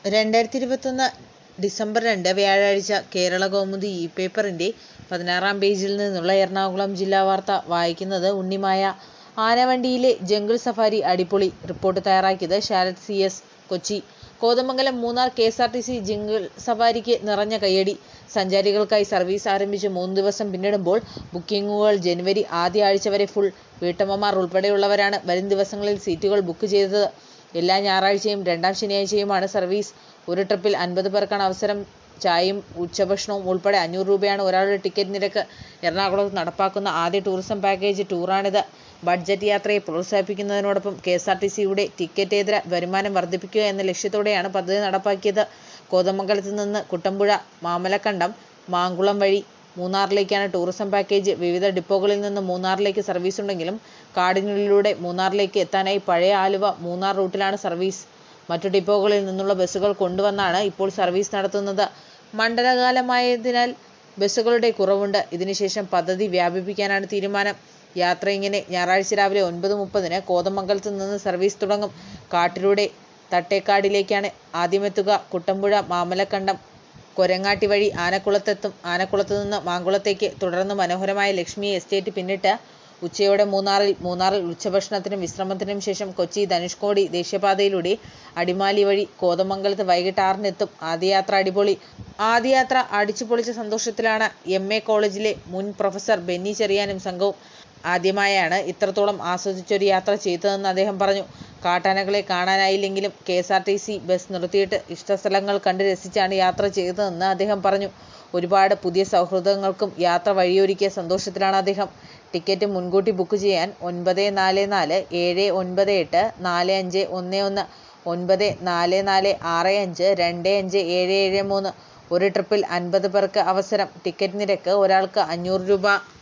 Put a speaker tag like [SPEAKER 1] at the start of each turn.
[SPEAKER 1] 2021 December 2 വ്യാഴാഴ്ച കേരളകൗമുദി പേപ്പറിന്റെ 16-ാം പേജിൽ നിന്നുള്ള എറണാകുളം ജില്ലാ വാർത്ത വായിക്കുന്നത് ഉണ്ണിമായ. ആനവണ്ടിയിലെ ജംഗിൾ സഫാരി അടിപൊളി. റിപ്പോർട്ട് തയ്യാറാക്കിയത് Sharad CS, Kochi. Kothamangalam Munnar KSRTC jungle സഫാരിക്ക് നിറഞ്ഞ കയ്യടി. സഞ്ചാരികൾക്കായി സർവീസ് ആരംഭിച്ച് 3 ദിവസം പിന്നിടുമ്പോൾ ബുക്കിംഗുകൾ ജനുവരി ആദ്യ ആഴ്ച വരെ ഫുൾ. വീട്ടമ്മമാർ ഉൾപ്പെടെയുള്ളവരാണ് വരും ദിവസങ്ങളിൽ സീറ്റുകൾ ബുക്ക് ചെയ്തത്. എല്ലാ ഞായറാഴ്ചയും രണ്ടാം ശനിയാഴ്ചയുമാണ് സർവീസ്. ഒരു ട്രിപ്പിൽ 50 പേർക്കാണ് അവസരം. ചായയും ഉച്ചഭക്ഷണവും ഉൾപ്പെടെ 500 രൂപയാണ് ഒരാളുടെ ടിക്കറ്റ് നിരക്ക്. എറണാകുളത്ത് നടപ്പാക്കുന്ന ആദ്യ ടൂറിസം പാക്കേജ് ടൂറാണിത്. ബഡ്ജറ്റ് യാത്രയെ പ്രോത്സാഹിപ്പിക്കുന്നതിനോടൊപ്പം KSRTCയുടെ ടിക്കറ്റേതര വരുമാനം വർദ്ധിപ്പിക്കുക എന്ന ലക്ഷ്യത്തോടെയാണ് പദ്ധതി നടപ്പാക്കിയത്. കോതമംഗലത്ത് നിന്ന് കുട്ടമ്പുഴ, മാമലക്കണ്ടം, മാങ്കുളം വഴി മൂന്നാറിലേക്കാണ് ടൂറിസം പാക്കേജ്. വിവിധ ഡിപ്പോകളിൽ നിന്ന് മൂന്നാറിലേക്ക് സർവീസുണ്ടെങ്കിലും കാടിനുള്ളിലൂടെ മൂന്നാറിലേക്ക് എത്താനായി പഴയ ആലുവ മൂന്നാർ റൂട്ടിലാണ് സർവീസ്. മറ്റു ഡിപ്പോകളിൽ നിന്നുള്ള ബസ്സുകൾ കൊണ്ടുവന്നാണ് ഇപ്പോൾ സർവീസ് നടത്തുന്നത്. മണ്ഡലകാലമായതിനാൽ ബസ്സുകളുടെ കുറവുണ്ട്. ഇതിനുശേഷം പദ്ധതി വ്യാപിപ്പിക്കാനാണ് തീരുമാനം. യാത്ര ഇങ്ങനെ: ഞായറാഴ്ച രാവിലെ 9:30 കോതമംഗലത്ത് നിന്ന് സർവീസ് തുടങ്ങും. കാട്ടിലൂടെ തട്ടേക്കാടിലേക്കാണ് ആദ്യമെത്തുക. കുട്ടമ്പുഴ, മാമലക്കണ്ടം, കൊരങ്ങാട്ടി വഴി ആനക്കുളത്തെത്തും. ആനക്കുളത്ത് നിന്ന് മാങ്കുളത്തേക്ക്, തുടർന്ന് മനോഹരമായ ലക്ഷ്മി എസ്റ്റേറ്റ് പിന്നിട്ട് ഉച്ചയോടെ മൂന്നാറിൽ ഉച്ചഭക്ഷണത്തിനും വിശ്രമത്തിനും ശേഷം കൊച്ചി ധനുഷ്കോടി ദേശീയപാതയിലൂടെ അടിമാലി വഴി കോതമംഗലത്ത് വൈകിട്ട് 6-ന് എത്തും. ആദ്യയാത്ര അടിപൊളി. ആദ്യയാത്ര അടിച്ചുപൊളിച്ച സന്തോഷത്തിലാണ് MA കോളേജിലെ മുൻ പ്രൊഫസർ ബെന്നി ചെറിയാനും സംഘവും. ആദ്യമായാണ് ഇത്രത്തോളം ആസ്വദിച്ചൊരു യാത്ര ചെയ്തതെന്ന് അദ്ദേഹം പറഞ്ഞു. കാട്ടാനകളെ കാണാനായില്ലെങ്കിലും KSRTC ബസ് നിർത്തിയിട്ട് ഇഷ്ടസ്ഥലങ്ങൾ കണ്ട് രസിച്ചാണ് യാത്ര ചെയ്തതെന്ന് അദ്ദേഹം പറഞ്ഞു. ഒരുപാട് പുതിയ സൗഹൃദങ്ങൾക്കും യാത്ര വഴിയൊരുക്കിയ സന്തോഷത്തിലാണ് അദ്ദേഹം. ടിക്കറ്റ് മുൻകൂട്ടി ബുക്ക് ചെയ്യാൻ 9447984511 9446525773. ഒരു ട്രിപ്പിൽ 50 പേർക്ക് അവസരം. ടിക്കറ്റ് നിരക്ക് ഒരാൾക്ക് 500 രൂപ.